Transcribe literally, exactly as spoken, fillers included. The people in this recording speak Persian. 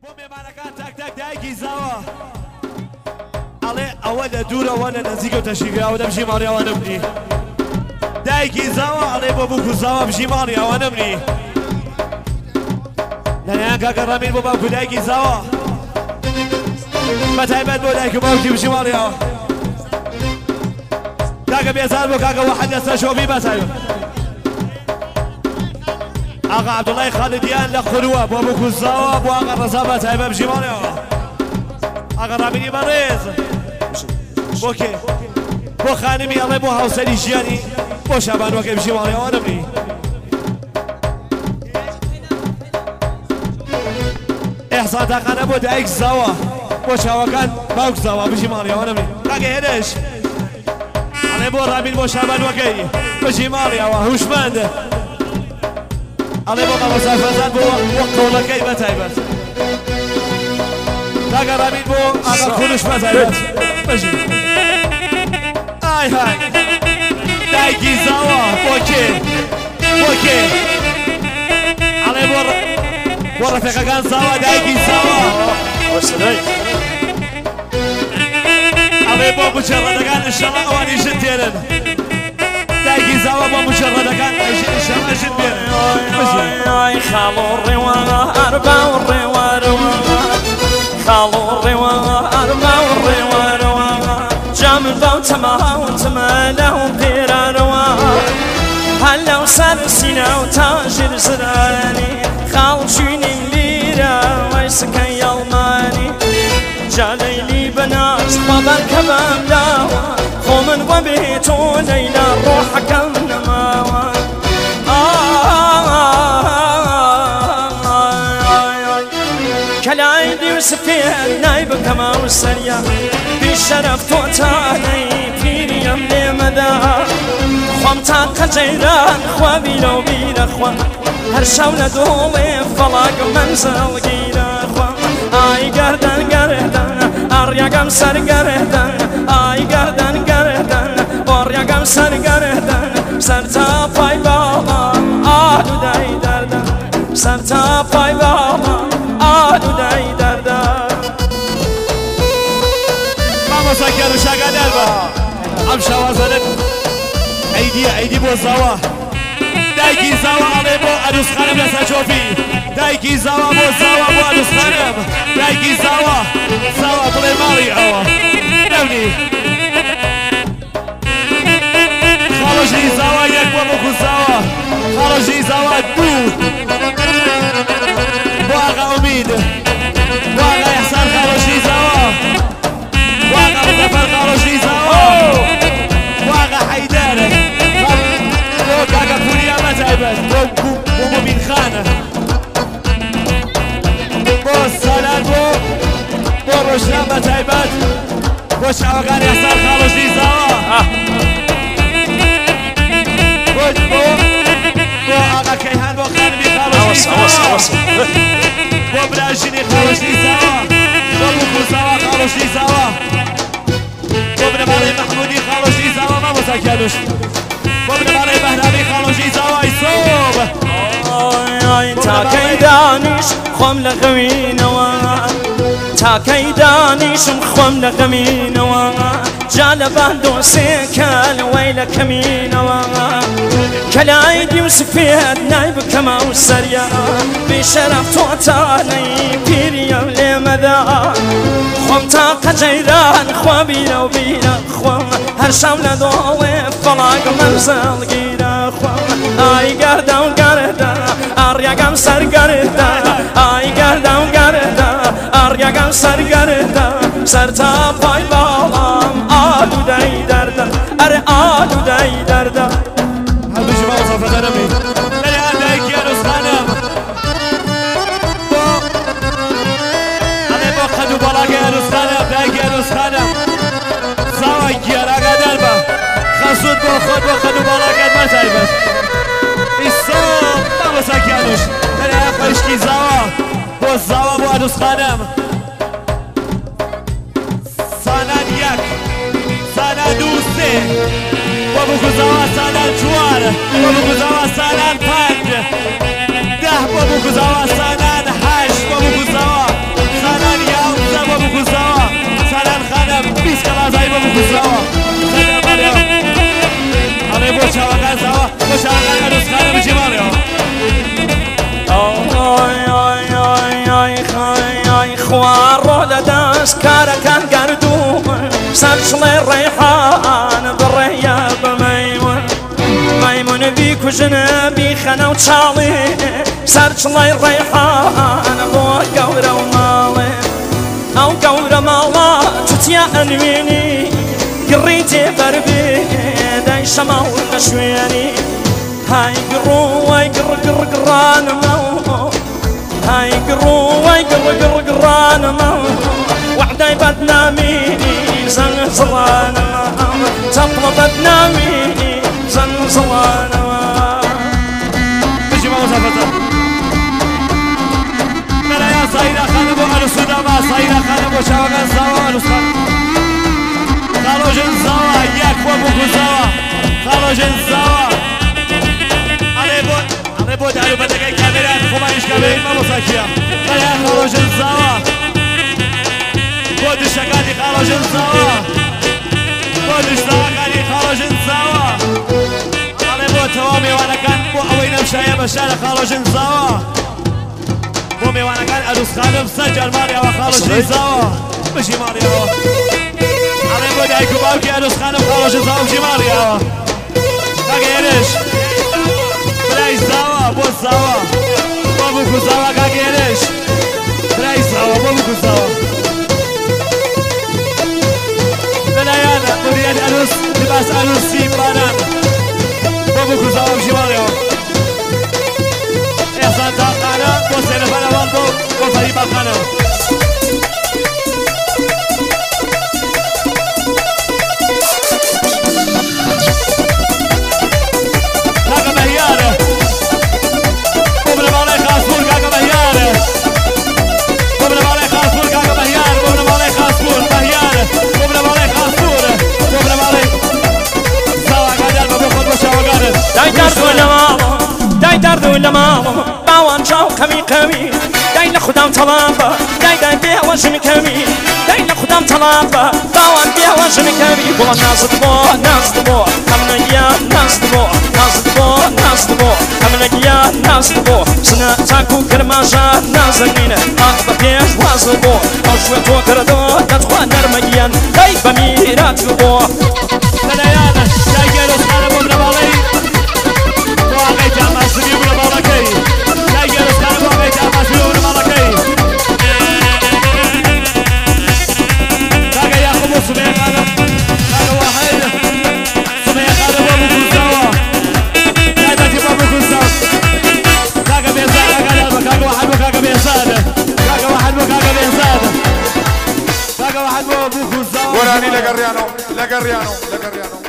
بۆ مێمانەکان تاک تاک دایکی زاوە ئەڵێ ئەوە لە دوورەوە لە نزیکە و تەشریفراوە دەبژی ماڵیاوە نەبنی دایکی زاوە ئەڵێ بۆ بووکو زاوە بژی ماڵیاوە نەبنی لەلایەن کاکە ڕەمین بۆ باوکو دایکی زاوە بەتایبەت بۆ دایک و باوکی بژی ماڵیاوە کاکە بێزار بۆ کاکە وەحەد لەسەر شۆبی بەتایبەت ئاغا عەبدوڵای خالدیان لە خوروە بۆ بووکو زاوە بۆ ئاغا ڕەزا بەتایبەت بژی ماڵیاوە ئاغا ڕەمینی بەڕێز بۆ کێ بۆ خانمی ئەڵێ بۆ هاوسەری ژیانی بۆ شابانوەکەی بژی ماڵیاوە نەبنی ئێحسان تاقانە بۆ دایک زاوە بۆ چاوەکان باوک زاوە بژی ماڵیاوە نەبنی کاکە هێرش ئەڵێ بۆ ڕامین بۆ شابانوەکەی بژی ماڵیاوە هوشمەند ئەڵێ بۆ مامۆستا فەرزان بۆ وەک قەوڵەکەی بەتایبەت کاکە ڕامین بۆ ئاغا کوروش بەتایبەت بژی ئای های دایکی زاوە بۆ کێ بۆ کێ ئەڵێ بۆ بۆ ڕەفیقەکان زاوە دایکی زاوە ئەڵێ بۆ مجەڕەدەکان ئینشەڵا ئەوانی ژن تێرن دایکی زاوە بۆ مجەڕەدەکان ئینشەڵا ژن تێرن خاڵ و ڕێوار با و ڕێوارەوە خاڵ و ڕێوار با و ڕێوارەوە جامن باو تەماوتمە لەو پێرانەوە هەل لەو سەر سینە و تاژر زرانی خاڵ چوینیم لیرە وای سکەی ئەڵمانی جا لەیلی بەناز خۆبەرکە بەم داوە خۆ من بۆ بێت تۆ لەیلا ڕۆحەکەم نەماوە کەلای دی و سفێد نای بکەمە و سەریا بیشەرەف تۆ تانەی پیریم لێمەدا خۆم تا قەجەیران خوا بیرە و بیرە خوا هەر شەو لە دۆڵێ فەڵاک مەنزەڵگیرە خوا ئای گەردەن گەردەن ئاڕیەکەم سەرگەردەن ئای گەردەن گەردەن ئۆڕیەکەم سەرگەردەن سەر تا پای باڵام ئالودای دەردەن سەر تا پای باڵام ئالودای دەردەن مامۆستا کێڕشاگا دەربە ئەم شەوازەرت عەیدیە عەیدی بۆ زاوە دایکی زاوە ئەڵێ بۆ ئەروسخانم لەسەر چۆپی دایکی زاوە بۆ زاوە بۆ ئەروسخانم دایکی زاوە زاوە بڵێ ماڵی ئەوە نەونی خاڵۆژی زاوە یەک بۆ بۆکو زاوە خاڵۆژی زاوە دوو بۆ ئاغا ئومید بۆ ئاغا ئیحسان خاڵۆژی زاوە بۆ ئاغا مزەفەر خاڵۆژی زاوە بۆ ئاغا حەیدەر بۆ کاکە پوریا بەتایبەت بۆ مۆبین خانە بۆ سالات بۆ بۆ ڕۆژنان بەتایبەت بۆ چاوەکانی ئەحسان خاڵۆژی زاوە بۆ بۆ بۆ ئاغا کەیهان بۆ خانمی خاڵۆژی زاوە بۆ براژینی خاڵۆژی زاوە بۆ بووکو زاوە خاڵۆژی زاوە بۆ بنەماڵەی مەحموودی خاڵۆژی زاوە مامۆستا کێروش بۆ بنەماڵەی بەهرامی خاڵۆژی زاوای سۆب تاکەی دانیش خۆم لە غەوینەوە تاکەی دانیشم خۆم لە غەمینەوە جا لە باندۆسێکە لەوەی لە کەمینەوە کەلای دی و سفێد نای بکەمە و سەریا بێشەرەف تۆ تانەی پیرە و لێمەدا خۆم تا قەجەیران خوا بیرە و بیرە خۆم هەر شەو لە دۆڵێ فەڵاک مەنزەڵگیرە خۆم ئای گەردە و گەردە ئاڕیەکەم سەرگەردە ئای گەردە و گەردە ئاڕیەکەم سەرگەردە سەر تا پای باڵام ئالودەی دەردە ئەرێ ئالودەی دەردە هەردووشی مامۆستا فەرزانەمی لەلایەن دایکی ئەروسخانم بۆ ئەڵێ بۆ قەد و بەڵاگەی ئەروسخانم دایکی ئەروسخانم زاوای گیێراگا دەربە خەسوود بۆ خۆت بۆ قەد و بەڵاگەت بەتایبەت ئیسۆم مامۆستا کێروش لەلایەن خۆشکی زاوە بۆ زاوە بۆ ئەروسخانم سانان یەک سانان دوو سێ بۆ بووکو زاوە سانان چوار بۆ بووکو زاوە سانان پەنج ده بۆ بووکو زاوە سانان هەشت بۆ بووکو زاوە خوار لداس كارا كان قردو سرشلي الريحان بالريا بميمون ميمون بيكو جنبي خنا وتشالي سرشلي الريحان بو قورة ومالي او قورة مالا تتيا انويني قريتي بربي داي شمال نشويني هاي قرو واي قر قر قران مو هاي قرو واي قر قر قران مو وحداي بدنامي زنزلان تطلب بدنامي زنزلان بيجي ما وصفته لا يا صايرة خانبو السوداما صايرة خانبو شاوغان زاوا السوداما خارج الزاوا ياك وابوكو زاوا خارج الزاوا علي بود علي بود علي بدك كاميرات خمايش كاميرات ما مساكيا لا يا خارج الزاوا بود الشقادي خارج الزاوا بود الشقادي خارج الزاوا علي بود توامي وانا كان بو اوين مشايا بشارة خارج الزاوا بومي وانا كان ادوس خالف سجل ماريا وخارج الزاوا مشي ماريا علي بود ايكو باوكي ادوس خالف خارج الزاوا مشي ماريا كاكيرش بلاي زاوا بو زاوا بابوكو زاوا كاكيرش بلاي زاوا بابوكو زاوا بلايانا مريد ألوس لباس ألوس سيب بانان بابوكو زاوا مشي ماريو إحسان تاقانا بوسينا فانا والبو وفريبا خانا كاكا مهيانة بوبنا مالي خاسفور كاكا مهيانة بوبنا مالي خاسفور كاكا مهيانة بوبنا مالي خاسفور مهيانة بوبنا مالي خاسفور بوبنا مالي زاوا قادر ببوخد وشاوغانت داي درد ولا ماما داي درد ولا ماما باوان جاو كمي كمي داي لخدام طلابة داي داي بيها وجم كمي داي لخدام طلابة باوان بيها وجم كمي بوا ناس دبوا ناس دبوا همنا يا ناس دبوا ناس دبوا ناس دبوا همنا يا ناس دبوا سنا تاكو كرماشا ناس نينة أقبا بيش وازبوا أشوي تو كردو تدخوا نرميان داي بميرات بوا بلايانا داي جيروس خانا بوبنا مالي واقعي جامع سبي بوبنا مالكي داي جيروس خانا واقعي جامع سبي بوبنا مالكي كاكا ياخو بو سبي خانا كاكا واحد سبي خانا بابوكو زاوا داي داتي بابوكو زاوا كاكا بيزاد كاكا واحد وكاكا بيزاد كاكا واحد وكاكا بيزاد كاكا واحد وابوكو زاوا وراني لقريانو لقريانو لقريانو